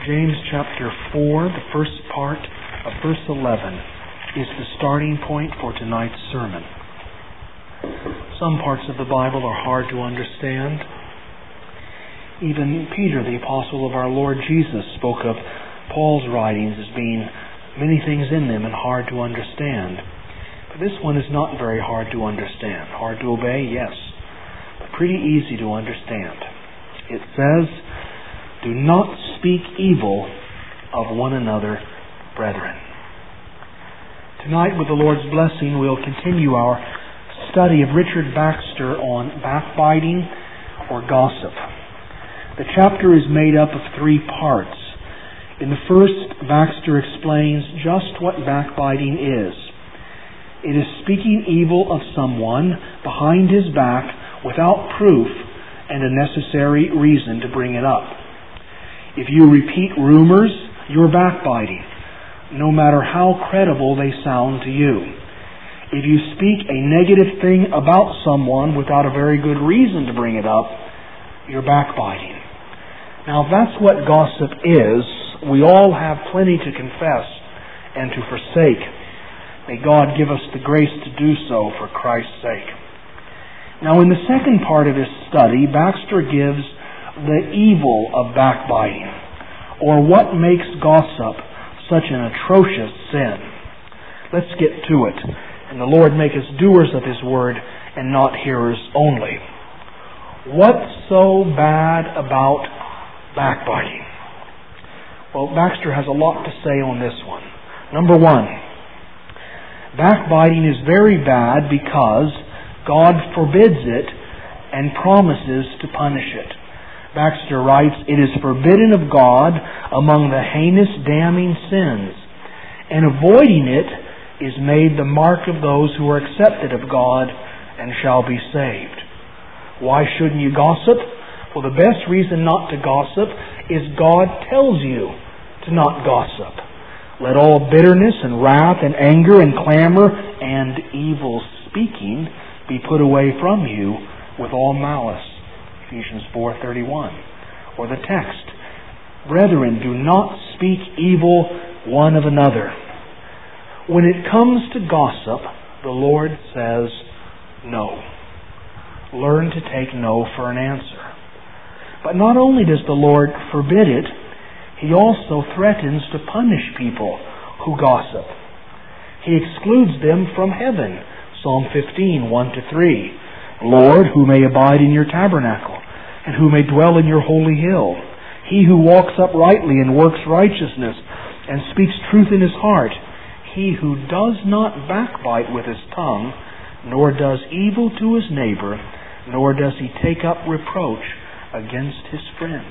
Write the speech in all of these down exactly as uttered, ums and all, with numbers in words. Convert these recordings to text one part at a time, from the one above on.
James chapter four, the first part of verse eleven, is the starting point for tonight's sermon. Some parts of the Bible are hard to understand. Even Peter, the apostle of our Lord Jesus, spoke of Paul's writings as being many things in them and hard to understand. But this one is not very hard to understand. Hard to obey, yes, but pretty easy to understand. It says, "Do not speak evil of one another, brethren." Tonight, with the Lord's blessing, we'll continue our study of Richard Baxter on backbiting or gossip. The chapter is made up of three parts. In the first, Baxter explains just what backbiting is. It is speaking evil of someone behind his back without proof and a necessary reason to bring it up. If you repeat rumors, you're backbiting, no matter how credible they sound to you. If you speak a negative thing about someone without a very good reason to bring it up, you're backbiting. Now, if that's what gossip is, we all have plenty to confess and to forsake. May God give us the grace to do so for Christ's sake. Now, in the second part of his study, Baxter gives the evil of backbiting, or what makes gossip such an atrocious sin. Let's get to it, and the Lord make us doers of His Word and not hearers only. What's so bad about backbiting? Well, Baxter has a lot to say on this one. Number one, backbiting is very bad because God forbids it and promises to punish it. Baxter writes, "It is forbidden of God among the heinous damning sins, and avoiding it is made the mark of those who are accepted of God and shall be saved." Why shouldn't you gossip? Well, the best reason not to gossip is God tells you to not gossip. "Let all bitterness and wrath and anger and clamor and evil speaking be put away from you with all malice." Ephesians four thirty-one. Or the text, "Brethren, do not speak evil one of another." When it comes to gossip, the Lord says no. Learn to take no for an answer. But not only does the Lord forbid it, He also threatens to punish people who gossip. He excludes them from heaven. Psalm fifteen, one to three. "Lord, who may abide in your tabernacle, and who may dwell in your holy hill? He who walks uprightly and works righteousness, and speaks truth in his heart. He who does not backbite with his tongue, nor does evil to his neighbor, nor does he take up reproach against his friend."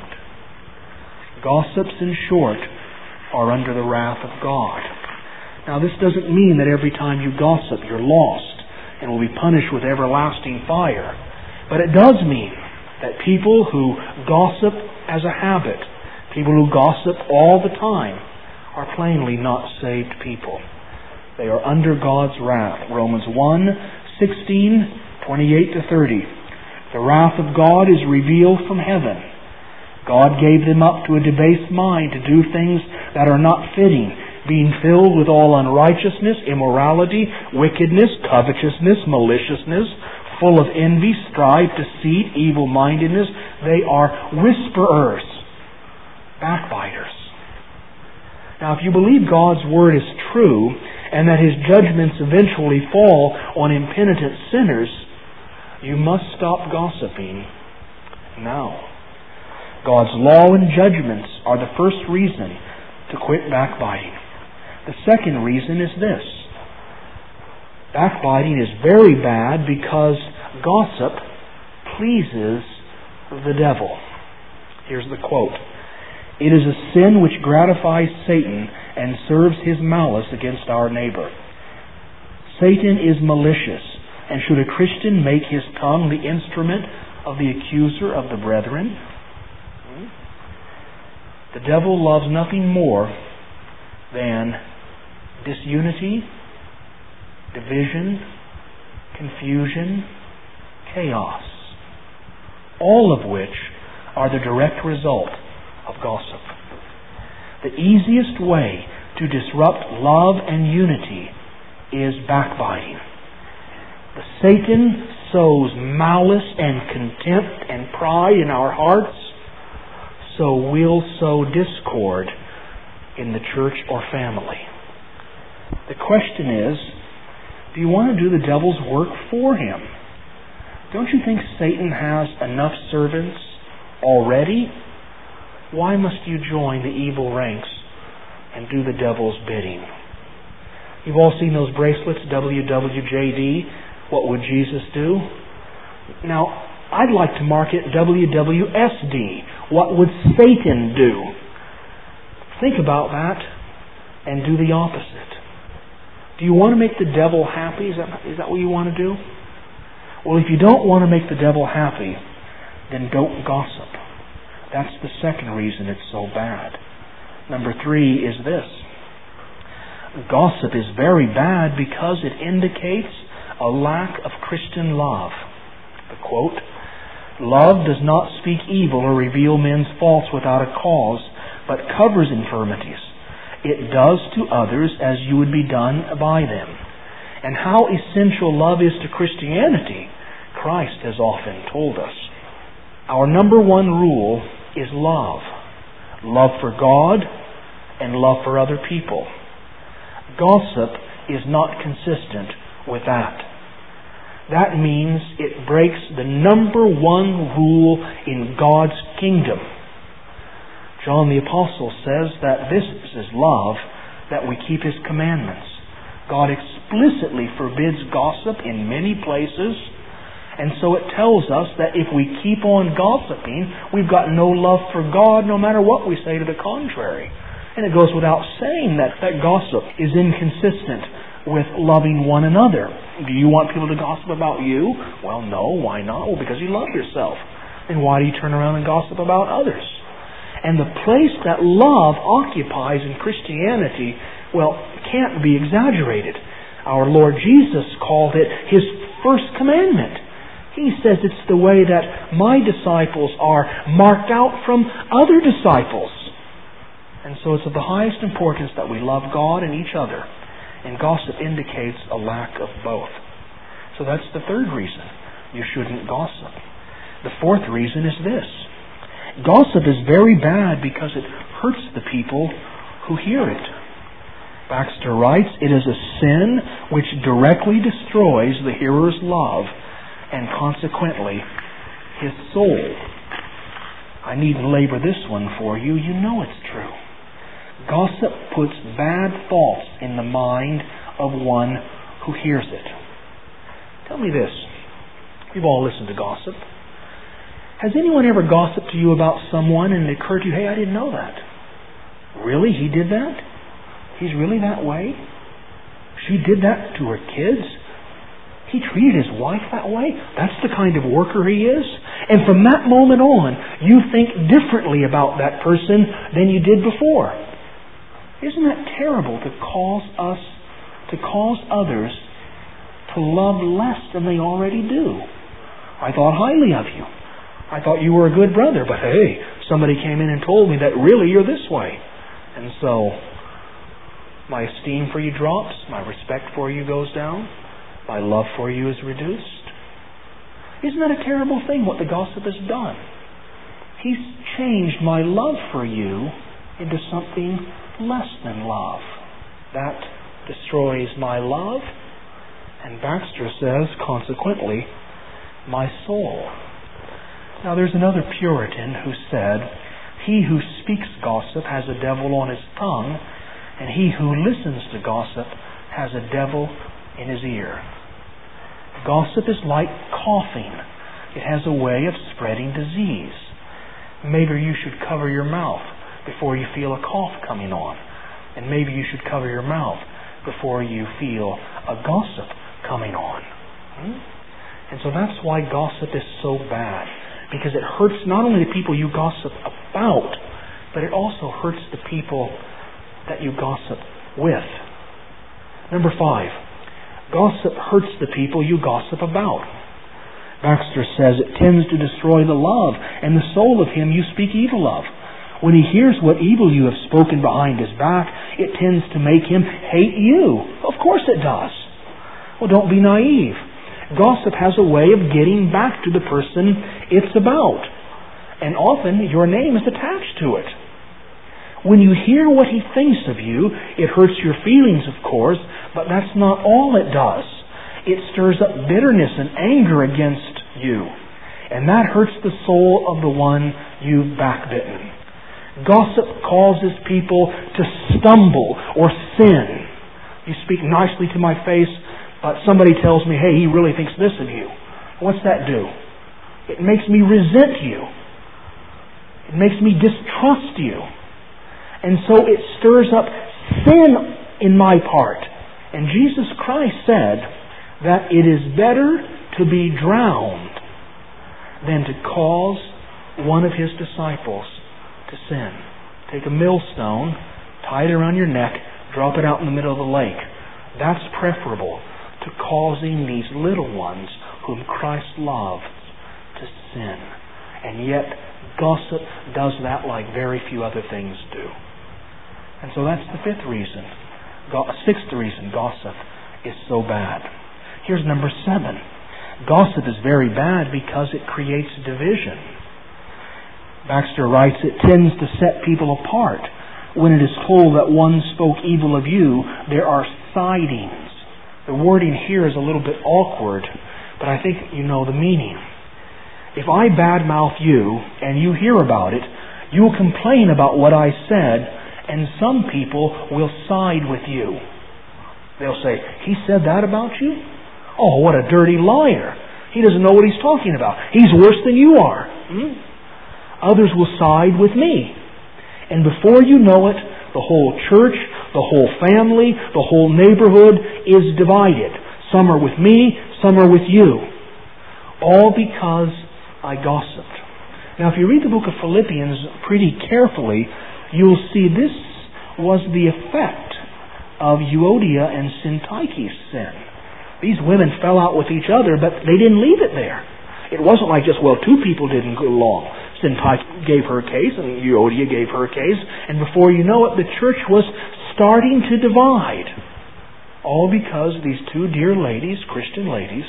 Gossips, in short, are under the wrath of God. Now, this doesn't mean that every time you gossip you're lost and will be punished with everlasting fire. But it does mean that people who gossip as a habit, people who gossip all the time, are plainly not saved people. They are under God's wrath. Romans one, sixteen, twenty-eight to thirty. "The wrath of God is revealed from heaven. God gave them up to a debased mind to do things that are not fitting, being filled with all unrighteousness, immorality, wickedness, covetousness, maliciousness, full of envy, strife, deceit, evil-mindedness. They are whisperers, backbiters." Now, if you believe God's Word is true, and that His judgments eventually fall on impenitent sinners, you must stop gossiping now. God's law and judgments are the first reason to quit backbiting. The second reason is this. Backbiting is very bad because gossip pleases the devil. Here's the quote. "It is a sin which gratifies Satan and serves his malice against our neighbor. Satan is malicious, and should a Christian make his tongue the instrument of the accuser of the brethren? The devil loves nothing more than disunity, division, confusion, chaos, all of which are the direct result of gossip. The easiest way to disrupt love and unity is backbiting. The Satan sows malice and contempt and pride in our hearts, so we'll sow discord in the church or family. The question is, do you want to do the devil's work for him? Don't you think Satan has enough servants already? Why must you join the evil ranks and do the devil's bidding? You've all seen those bracelets, W W J D. What would Jesus do? Now, I'd like to mark it W W S D. What would Satan do? Think about that and do the opposite. Do you want to make the devil happy? Is that, is that what you want to do? Well, if you don't want to make the devil happy, then don't gossip. That's the second reason it's so bad. Number three is this. Gossip is very bad because it indicates a lack of Christian love. The quote, "Love does not speak evil or reveal men's faults without a cause, but covers infirmities. It does to others as you would be done by them." And how essential love is to Christianity, Christ has often told us. Our number one rule is love. Love for God and love for other people. Gossip is not consistent with that. That means it breaks the number one rule in God's kingdom. John the Apostle says that this is love, that we keep His commandments. God explicitly forbids gossip in many places, and so it tells us that if we keep on gossiping, we've got no love for God no matter what we say to the contrary. And it goes without saying that, that gossip is inconsistent with loving one another. Do you want people to gossip about you? Well, no. Why not? Well, because you love yourself. Then why do you turn around and gossip about others? And the place that love occupies in Christianity, well, can't be exaggerated. Our Lord Jesus called it His first commandment. He says it's the way that my disciples are marked out from other disciples. And so it's of the highest importance that we love God and each other. And gossip indicates a lack of both. So that's the third reason you shouldn't gossip. The fourth reason is this. Gossip is very bad because it hurts the people who hear it. Baxter writes, "It is a sin which directly destroys the hearer's love and consequently his soul." I needn't labor this one for you. You know it's true. Gossip puts bad thoughts in the mind of one who hears it. Tell me this. We've all listened to gossip. Has anyone ever gossiped to you about someone and it occurred to you, hey, I didn't know that? Really? He did that? He's really that way? She did that to her kids? He treated his wife that way? That's the kind of worker he is? And from that moment on, you think differently about that person than you did before. Isn't that terrible to cause us, to cause others to love less than they already do? I thought highly of you. I thought you were a good brother, but hey, somebody came in and told me that really you're this way. And so, my esteem for you drops, my respect for you goes down, my love for you is reduced. Isn't that a terrible thing, what the gossip has done? He's changed my love for you into something less than love. That destroys my love, and Baxter says, consequently, my soul. Now there's another Puritan who said, he who speaks gossip has a devil on his tongue, and he who listens to gossip has a devil in his ear. Gossip is like coughing. It has a way of spreading disease. Maybe you should cover your mouth before you feel a cough coming on. And maybe you should cover your mouth before you feel a gossip coming on. Hmm? And so that's why gossip is so bad. Because it hurts not only the people you gossip about, but it also hurts the people that you gossip with. Number five, gossip hurts the people you gossip about. Baxter says it tends to destroy the love and the soul of him you speak evil of. When he hears what evil you have spoken behind his back, it tends to make him hate you. Of course it does. Well, don't be naive. Gossip has a way of getting back to the person it's about. And often your name is attached to it. When you hear what he thinks of you, it hurts your feelings, of course, but that's not all it does. It stirs up bitterness and anger against you. And that hurts the soul of the one you've backbitten. Gossip causes people to stumble or sin. You speak nicely to my face, but somebody tells me, hey, he really thinks this of you. What's that do? It makes me resent you. It makes me distrust you. And so it stirs up sin in my part. And Jesus Christ said that it is better to be drowned than to cause one of his disciples to sin. Take a millstone, tie it around your neck, drop it out in the middle of the lake. That's preferable to causing these little ones whom Christ loves to sin. And yet, gossip does that like very few other things do. And so that's the fifth reason. Go- sixth reason gossip is so bad. Here's number seven. Gossip is very bad because it creates division. Baxter writes, it tends to set people apart. When it is told that one spoke evil of you, there are sidings. The wording here is a little bit awkward, but I think you know the meaning. If I badmouth you and you hear about it, you'll complain about what I said, and some people will side with you. They'll say, he said that about you? Oh, what a dirty liar. He doesn't know what he's talking about. He's worse than you are. Hmm? Others will side with me. And before you know it, the whole church, the whole family, the whole neighborhood is divided. Some are with me, some are with you. All because I gossiped. Now, if you read the book of Philippians pretty carefully, you'll see this was the effect of Euodia and Syntyche's sin. These women fell out with each other, but they didn't leave it there. It wasn't like just, well, two people didn't go along. Syntyche gave her case, and Euodia gave her case, and before you know it, the church was starting to divide. All because these two dear ladies, Christian ladies,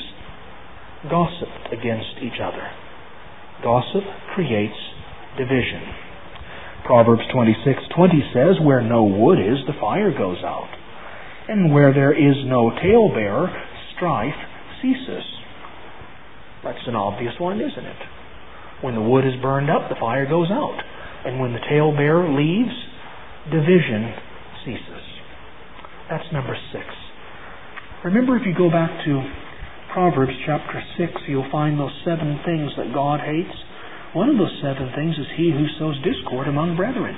gossiped against each other. Gossip creates division. Proverbs twenty-six twenty says, where no wood is, the fire goes out. And where there is no talebearer, strife ceases. That's an obvious one, isn't it? When the wood is burned up, the fire goes out. And when the talebearer leaves, division ceases. That's number six. Remember, if you go back to Proverbs chapter six, you'll find those seven things that God hates. One of those seven things is he who sows discord among brethren.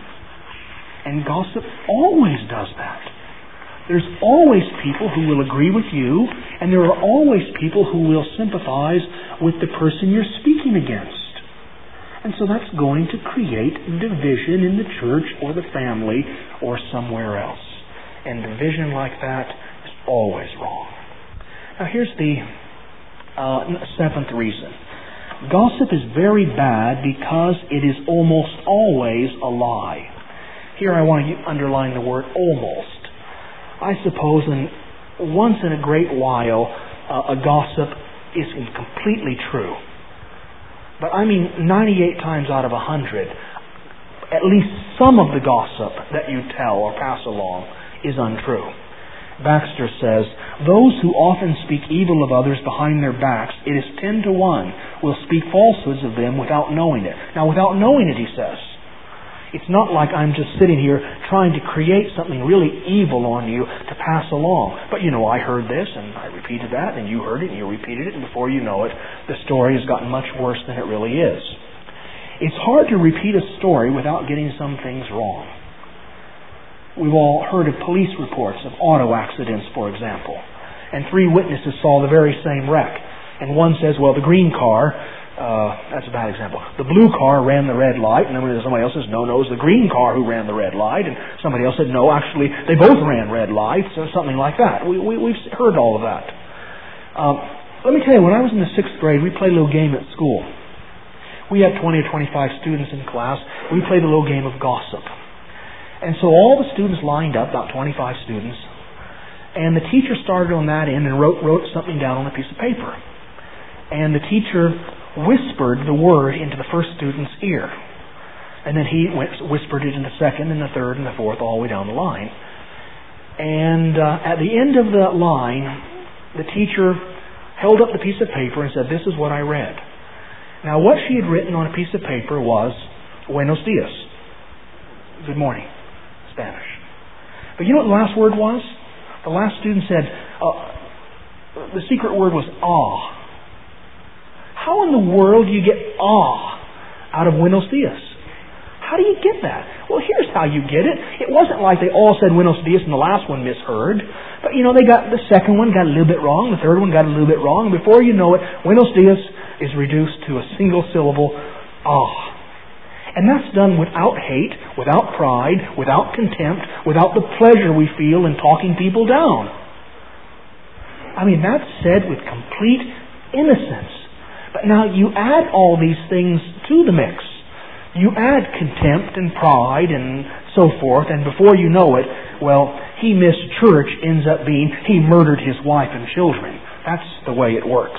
And gossip always does that. There's always people who will agree with you, and there are always people who will sympathize with the person you're speaking against. And so that's going to create division in the church or the family or somewhere else. And division like that is always wrong. Now here's the uh, seventh reason. Gossip is very bad because it is almost always a lie. Here I want to underline the word almost. I suppose in, once in a great while uh, a gossip is completely true. But I mean ninety-eight times out of a hundred, at least some of the gossip that you tell or pass along is untrue. Baxter says, those who often speak evil of others behind their backs, it is ten to one, will speak falsehoods of them without knowing it. Now, without knowing it, he says. It's not like I'm just sitting here trying to create something really evil on you to pass along. But you know, I heard this and I repeated that, and you heard it and you repeated it, and before you know it, the story has gotten much worse than it really is. It's hard to repeat a story without getting some things wrong. We've all heard of police reports of auto accidents, for example. And three witnesses saw the very same wreck. And one says, well, the green car, uh, that's a bad example. The blue car ran the red light, and then somebody else says, no, no, it was the green car who ran the red light. And somebody else said, no, actually, they both ran red lights, or something like that. We, we, we've heard all of that. Um, let me tell you, when I was in the sixth grade, we played a little game at school. we have twenty or twenty-five students in class. We played a little game of gossip. And so all the students lined up, about twenty-five students, and the teacher started on that end and wrote, wrote something down on a piece of paper. And the teacher whispered the word into the first student's ear. And then he went, whispered it in the second and the third and the fourth, all the way down the line. And uh, at the end of the line, the teacher held up the piece of paper and said, "This is what I read." Now, what she had written on a piece of paper was, "Buenos dias." Good morning, Spanish. But you know what the last word was? The last student said, uh, the secret word was "ah." How in the world do you get "ah" out of "Buenos dias"? How do you get that? Well, here's how you get it. It wasn't like they all said "Buenos dias" and the last one misheard. But, you know, they got the second one got a little bit wrong. The third one got a little bit wrong. And before you know it, "Buenos dias" is reduced to a single syllable, "ah." And that's done without hate, without pride, without contempt, without the pleasure we feel in talking people down. I mean, that's said with complete innocence. But now you add all these things to the mix. You add contempt and pride and so forth, and before you know it, well, he missed church ends up being he murdered his wife and children. That's the way it works.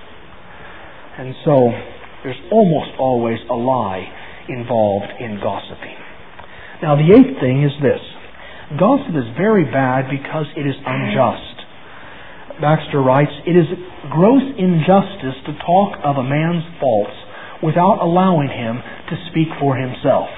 And so there's almost always a lie involved in gossiping. Now, the eighth thing is this. Gossip is very bad because it is unjust. Baxter writes, "It is gross injustice to talk of a man's faults without allowing him to speak for himself."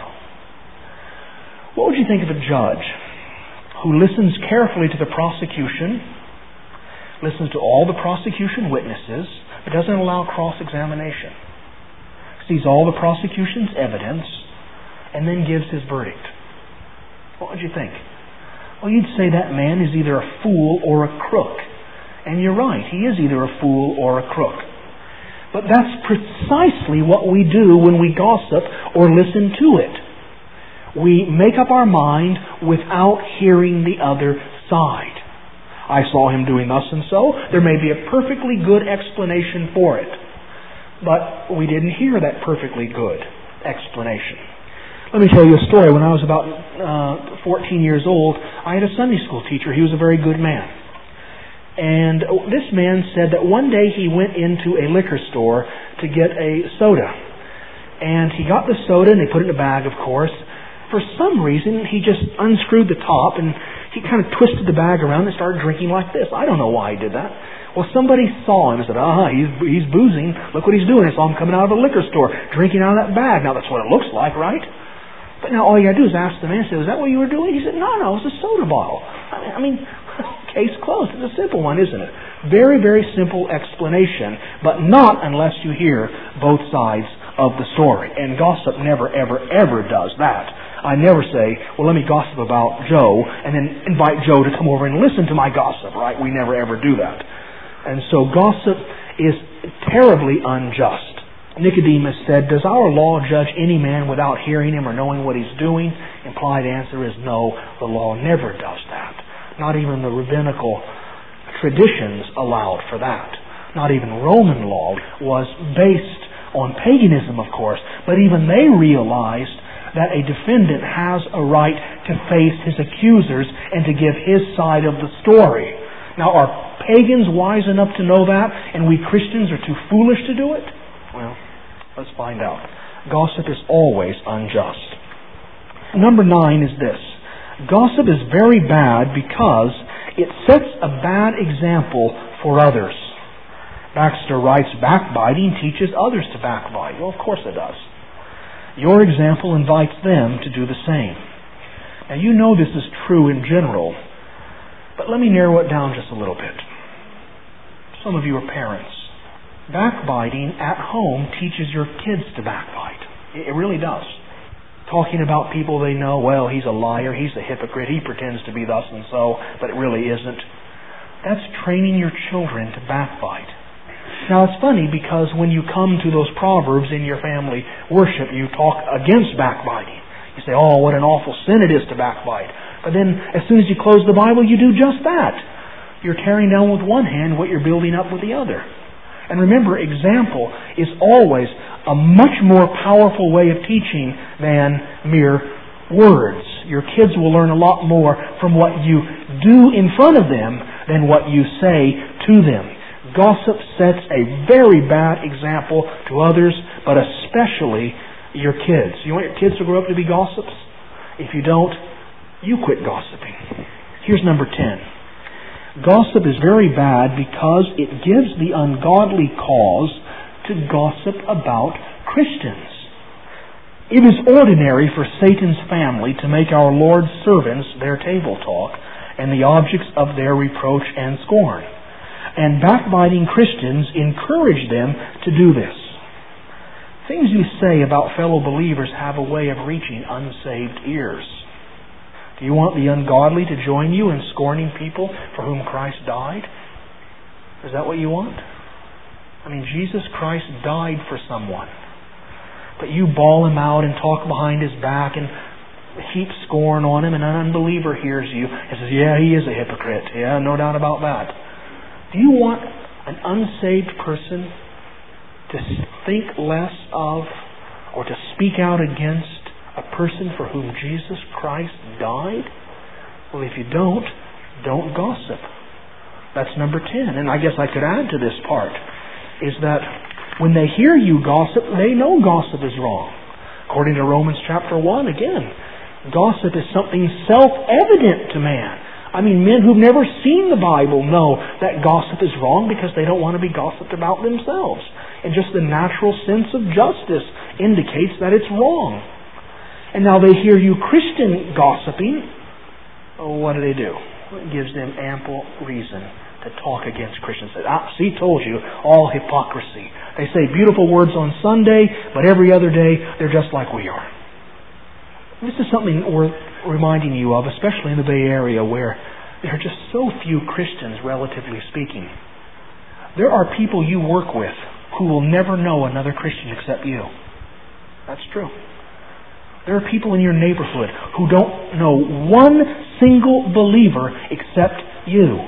What would you think of a judge who listens carefully to the prosecution, listens to all the prosecution witnesses, but doesn't allow cross-examination, sees all the prosecution's evidence, and then gives his verdict? What would you think? Well, you'd say that man is either a fool or a crook. And you're right, he is either a fool or a crook. But that's precisely what we do when we gossip or listen to it. We make up our mind without hearing the other side. I saw him doing thus and so. There may be a perfectly good explanation for it. But we didn't hear that perfectly good explanation. Let me tell you a story. When I was about uh, fourteen years old, I had a Sunday school teacher. He was a very good man. And this man said that one day he went into a liquor store to get a soda. And he got the soda and they put it in a bag, of course. For some reason, he just unscrewed the top and he kind of twisted the bag around and started drinking like this. I don't know why he did that. Well, somebody saw him and said, "Ah, he's, he's boozing. Look what he's doing. I saw him coming out of a liquor store, drinking out of that bag." Now, that's what it looks like, right? But now all you got to do is ask the man, say, "Was that what you were doing?" He said, "No, no, it was a soda bottle." I mean, case closed. It's a simple one, isn't it? Very, very simple explanation, but not unless you hear both sides of the story. And gossip never, ever, ever does that. I never say, "Well, let me gossip about Joe," and then invite Joe to come over and listen to my gossip, right? We never, ever do that. And so gossip is terribly unjust. Nicodemus said, "Does our law judge any man without hearing him or knowing what he's doing?" Implied answer is no, the law never does that. Not even the rabbinical traditions allowed for that. Not even Roman law was based on paganism, of course, but even they realized that a defendant has a right to face his accusers and to give his side of the story. Now, are pagans wise enough to know that, and we Christians are too foolish to do it? Well, let's find out. Gossip is always unjust. Number nine is this. Gossip is very bad because it sets a bad example for others. Baxter writes, "Backbiting teaches others to backbite." Well, of course it does. Your example invites them to do the same. Now, you know this is true in general, but let me narrow it down just a little bit. Some of you are parents. Backbiting at home teaches your kids to backbite. It really does. Talking about people they know, "Well, he's a liar, he's a hypocrite, he pretends to be thus and so, but it really isn't." That's training your children to backbite. Now, it's funny because when you come to those proverbs in your family worship, you talk against backbiting. You say, "Oh, what an awful sin it is to backbite." But then, as soon as you close the Bible, you do just that. You're tearing down with one hand what you're building up with the other. And remember, example is always a much more powerful way of teaching than mere words. Your kids will learn a lot more from what you do in front of them than what you say to them. Gossip sets a very bad example to others, but especially your kids. You want your kids to grow up to be gossips? If you don't, you quit gossiping. Here's number ten. Gossip is very bad because it gives the ungodly cause to gossip about Christians. It is ordinary for Satan's family to make our Lord's servants their table talk and the objects of their reproach and scorn. And backbiting Christians encourage them to do this. Things you say about fellow believers have a way of reaching unsaved ears. Do you want the ungodly to join you in scorning people for whom Christ died? Is that what you want? I mean, Jesus Christ died for someone. But you bawl him out and talk behind his back and heap scorn on him, and an unbeliever hears you and says, yeah, he is a hypocrite. Yeah, no doubt about that. Do you want an unsaved person to think less of or to speak out against a person for whom Jesus Christ died? Well, if you don't, don't gossip. That's number ten. And I guess I could add to this part, is that when they hear you gossip, they know gossip is wrong. According to Romans chapter one, again, gossip is something self-evident to man. I mean, men who've never seen the Bible know that gossip is wrong because they don't want to be gossiped about themselves. And just the natural sense of justice indicates that it's wrong. And now they hear you Christian gossiping. Oh, what do they do? It gives them ample reason to talk against Christians. Ah, see, told you, all hypocrisy. They say beautiful words on Sunday, but every other day they're just like we are. This is something worth reminding you of, especially in the Bay Area, where there are just so few Christians, relatively speaking. There are people you work with who will never know another Christian except you. That's true. There are people in your neighborhood who don't know one single believer except you.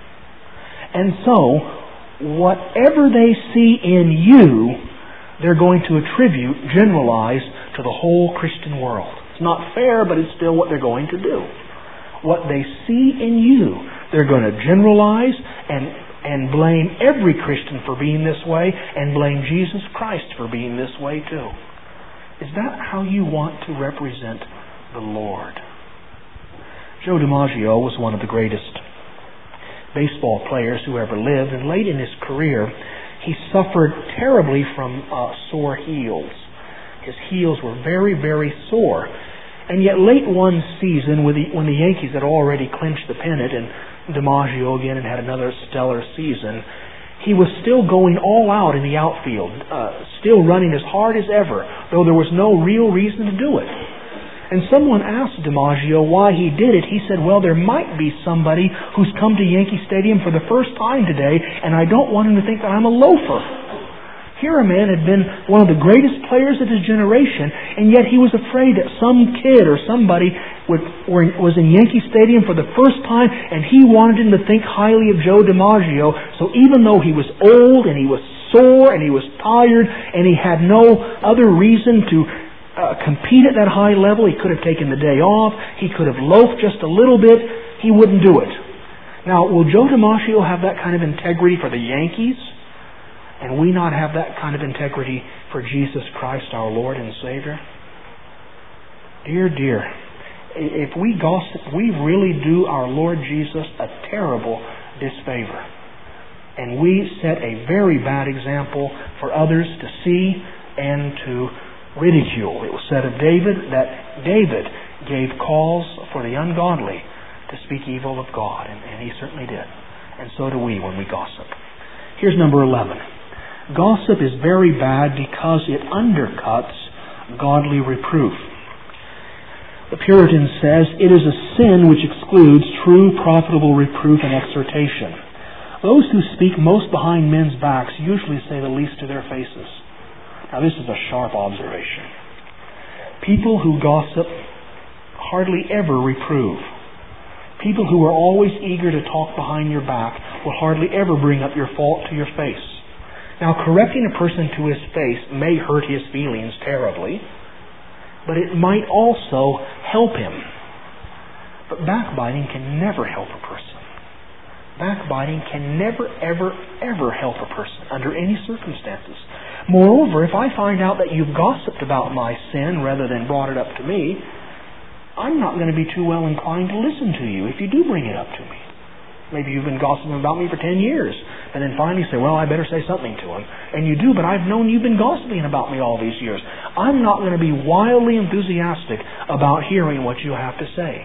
And so, whatever they see in you, they're going to attribute, generalize to the whole Christian world. It's not fair, but it's still what they're going to do. What they see in you, they're going to generalize and, and blame every Christian for being this way and blame Jesus Christ for being this way too. Is that how you want to represent the Lord? Joe DiMaggio was one of the greatest baseball players who ever lived, and late in his career, he suffered terribly from uh, sore heels. His heels were very, very sore. And yet late one season, when the, when the Yankees had already clinched the pennant, and DiMaggio again had another stellar season, he was still going all out in the outfield, uh, still running as hard as ever, though there was no real reason to do it. And someone asked DiMaggio why he did it. He said, well, there might be somebody who's come to Yankee Stadium for the first time today, and I don't want him to think that I'm a loafer. Here a man had been one of the greatest players of his generation, and yet he was afraid that some kid or somebody would, was in Yankee Stadium for the first time, and he wanted him to think highly of Joe DiMaggio. So even though he was old, and he was sore, and he was tired, and he had no other reason to uh, compete at that high level, he could have taken the day off, he could have loafed just a little bit, he wouldn't do it. Now, will Joe DiMaggio have that kind of integrity for the Yankees? And we not have that kind of integrity for Jesus Christ, our Lord and Savior? Dear, dear, if we gossip, we really do our Lord Jesus a terrible disfavor. And we set a very bad example for others to see and to ridicule. It was said of David that David gave cause for the ungodly to speak evil of God, and, and he certainly did. And so do we when we gossip. Here's number eleven. Gossip is very bad because it undercuts godly reproof. The Puritan says, it is a sin which excludes true profitable reproof and exhortation. Those who speak most behind men's backs usually say the least to their faces. Now this is a sharp observation. People who gossip hardly ever reprove. People who are always eager to talk behind your back will hardly ever bring up your fault to your face. Now, correcting a person to his face may hurt his feelings terribly, but it might also help him. But backbiting can never help a person. Backbiting can never, ever, ever help a person under any circumstances. Moreover, if I find out that you've gossiped about my sin rather than brought it up to me, I'm not going to be too well inclined to listen to you if you do bring it up to me. Maybe you've been gossiping about me for ten years, and then finally say, well, I better say something to him. And you do, but I've known you've been gossiping about me all these years. I'm not going to be wildly enthusiastic about hearing what you have to say.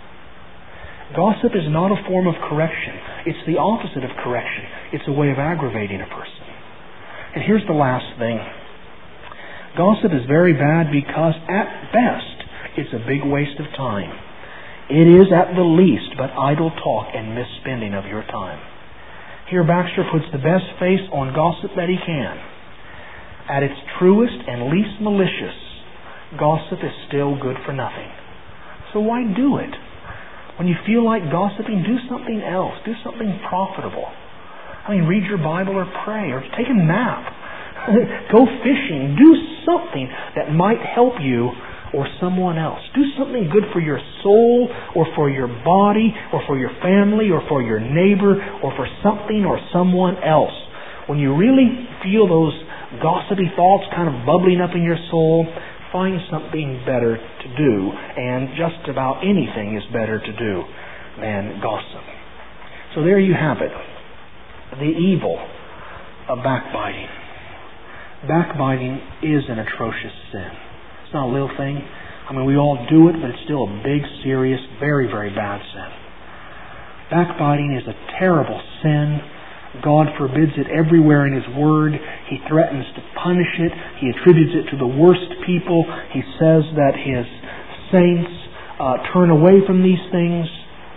Gossip is not a form of correction. It's the opposite of correction. It's a way of aggravating a person. And here's the last thing. Gossip is very bad because, at best, it's a big waste of time. It is, at the least, but idle talk and misspending of your time. Here Baxter puts the best face on gossip that he can. At its truest and least malicious, gossip is still good for nothing. So why do it? When you feel like gossiping, do something else. Do something profitable. I mean, read your Bible or pray or take a nap. Go fishing. Do something that might help you or someone else. Do something good for your soul or for your body or for your family or for your neighbor or for something or someone else. When you really feel those gossipy thoughts kind of bubbling up in your soul, find something better to do. And just about anything is better to do than gossip. So there you have it. The evil of backbiting. Backbiting is an atrocious sin. It's not a little thing. I mean, we all do it, but it's still a big, serious, very, very bad sin. Backbiting is a terrible sin. God forbids it everywhere in His Word. He threatens to punish it. He attributes it to the worst people. He says that His saints uh, turn away from these things.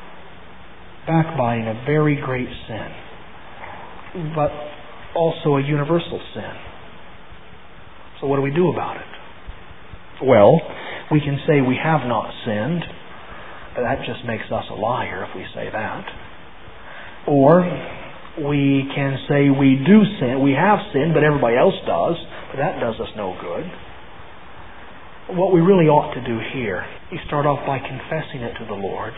Backbiting, a very great sin, but also a universal sin. So what do we do about it? Well, we can say we have not sinned, but that just makes us a liar if we say that. Or we can say we do sin, we have sinned, but everybody else does, but that does us no good. What we really ought to do here, you start off by confessing it to the Lord.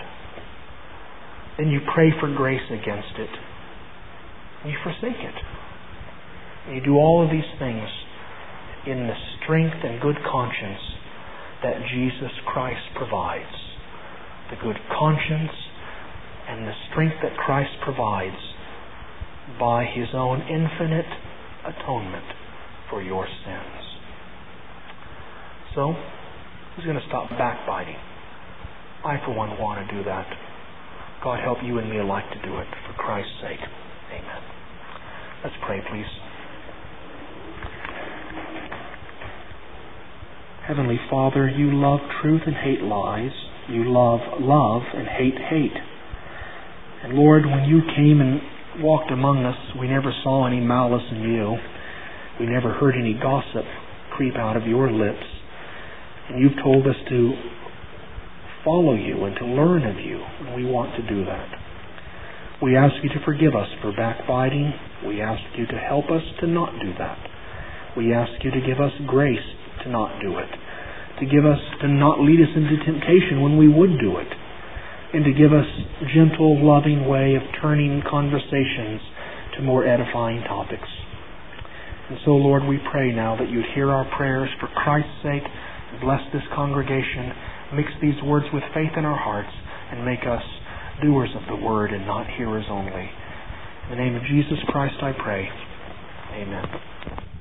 Then you pray for grace against it. And you forsake it. And you do all of these things in the strength and good conscience that Jesus Christ provides. The good conscience and the strength that Christ provides by His own infinite atonement for your sins. So, who's going to stop backbiting? I, for one, want to do that. God help you and me alike to do it for Christ's sake. Amen. Let's pray, please. Heavenly Father, you love truth and hate lies. You love love and hate hate. And Lord, when you came and walked among us, we never saw any malice in you. We never heard any gossip creep out of your lips. And you've told us to follow you and to learn of you, and we want to do that. We ask you to forgive us for backbiting. We ask you to help us to not do that. We ask you to give us grace to not do it, to give us, to not lead us into temptation when we would do it, and to give us gentle, loving way of turning conversations to more edifying topics. And so, Lord, we pray now that you'd hear our prayers for Christ's sake. Bless this congregation. Mix these words with faith in our hearts and make us doers of the word and not hearers only. In the name of Jesus Christ I pray. Amen.